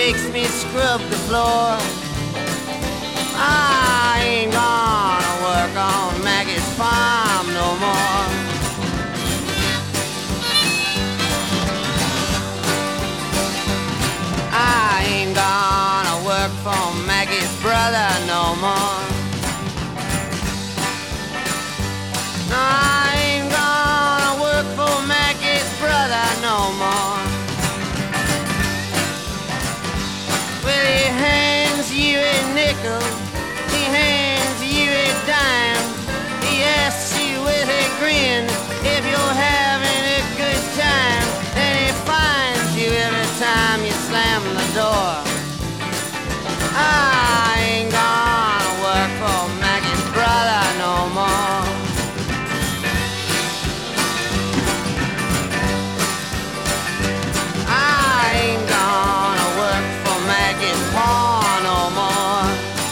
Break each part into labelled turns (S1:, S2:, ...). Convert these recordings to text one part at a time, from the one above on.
S1: makes me scrub the floor. I ain't gonna work on Maggie's farm no more. I ain't gonna work for Maggie's brother no more. No, I ain't gonna work for Maggie's brother no more. Well, he hands you a nickel, he hands you a dime, he asks you with a grin if you're having a good time, then he finds you every time you slam the door. I ain't gonna work for Maggie's brother no more. I ain't gonna work for Maggie's pa no more.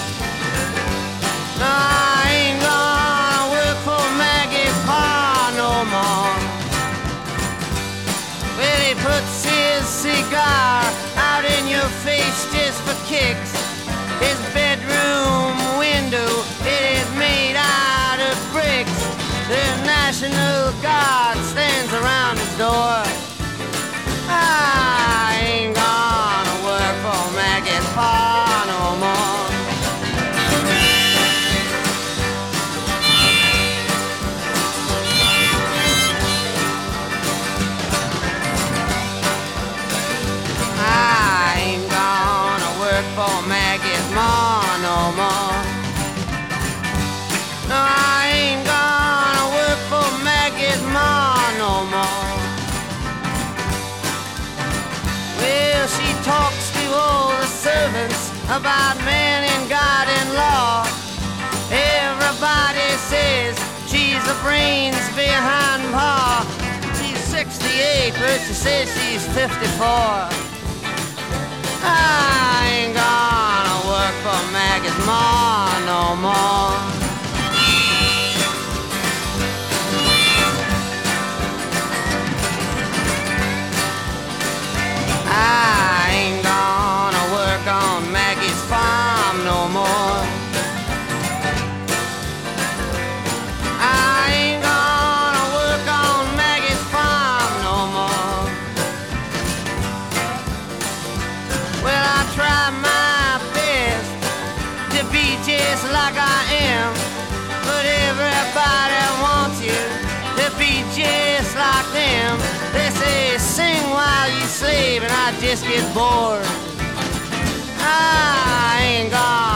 S1: No, I ain't gonna work for Maggie's pa no more. Well, he puts his cigar out in your face just for kicks. His bedroom window, it is made out of bricks. The National Guard stands around his door. I ain't gonna work for Maggie's pa no more. I ain't gonna work for Maggie's ma no more. No, I ain't gonna work for Maggie's ma no more. Well, she talks to all the servants about man and God and law. Everybody says she's the brains behind pa. She's 68, but she says she's 54. I ain't gonna work for Maggie's ma no more. I ain't gonna work on Maggie's farm no more. I ain't gonna work on Maggie's farm no more. Well, I try my best to be just like I am, but everybody wants you to be just like them. They say sing while you slave, and I just get bored. I ain't gonna